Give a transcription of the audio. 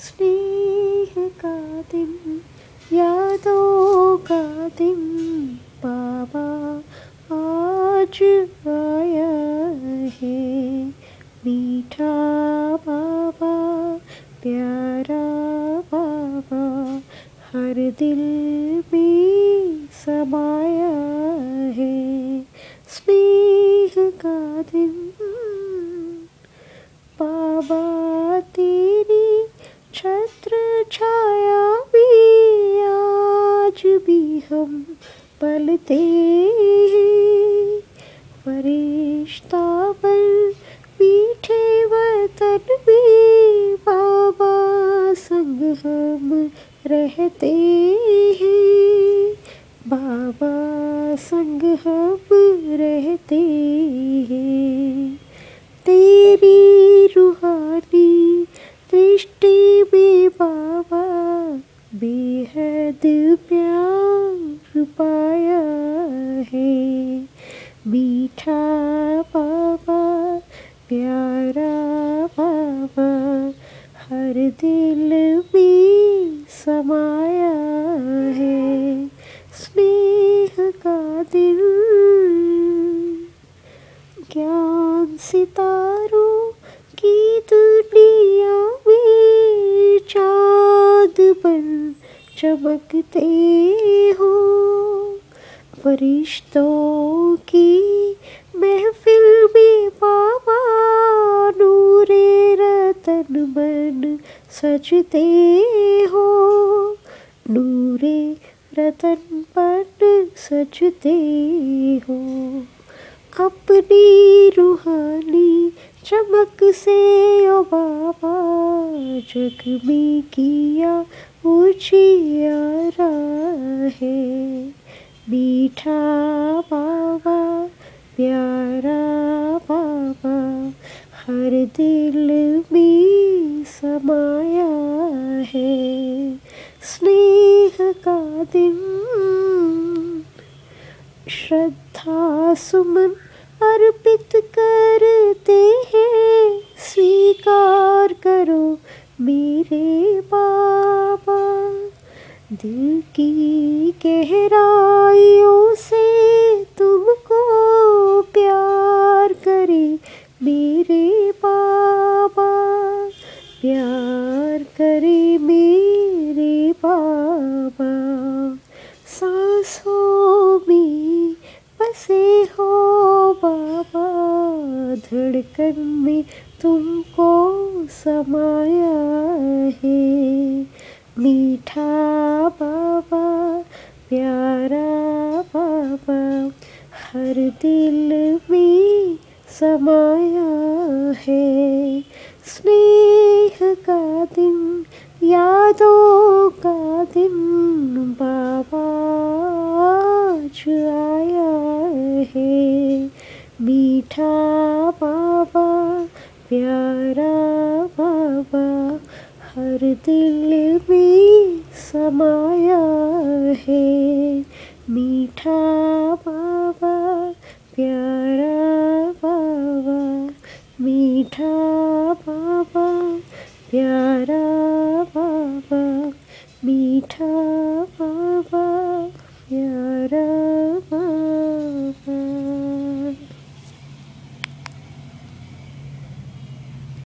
स्नेह का दिन, यादों का दिन, बाबा आज आया है। मीठा बाबा, प्यारा बाबा, हर दिल में समाया है। स्नेह का दिन, बाबा तेरी छत्र छाया में आज भी हम पलते हैं। फरिश्ता बन मीठे वतन में बाबा संग हम रहते हैं। बाबा संग हम रहते हैं। तेरी रूहानी दृष्टि में बाबा बेहद प्यार पाया है। मीठा बाबा, प्यारा बाबा, हर दिल में समाया है। स्नेह का दिल, ज्ञान सितारों की दुनिया में चाँद बन चमकते हो। फरिश्तों की महफिल में बाबा नूरे रतन बन सजते हो। नूरे रतन बन सजते हो। अपनी रूहानी चमक से ओ बाबा जग में किया उजियारा है। मीठा बाबा, प्यारा बाबा, हर दिल में समाया है। स्नेह का दिन, श्रद्धा सुमन अर्पित करते हैं। स्वीकार करो मेरे बाबा, दिल की गहराइयों से तुमको प्यार करे मेरे बाबा। प्यार करे मेरे बाबा। सांसों में बसे हो बाबा, धड़कन में तुमको समाया है। मीठा बाबा, प्यारा बाबा, हर दिल में समाया है। स्नेह का दिन, यादों का दिन, बाबा आज आया है। मीठा बाबा, प्यारा बाबा, हर दिल में समाया है। मीठा बाबा, प्यारा बाबा, मीठा बाबा, प्यारा बाबा, मीठा बाबा, प्यारा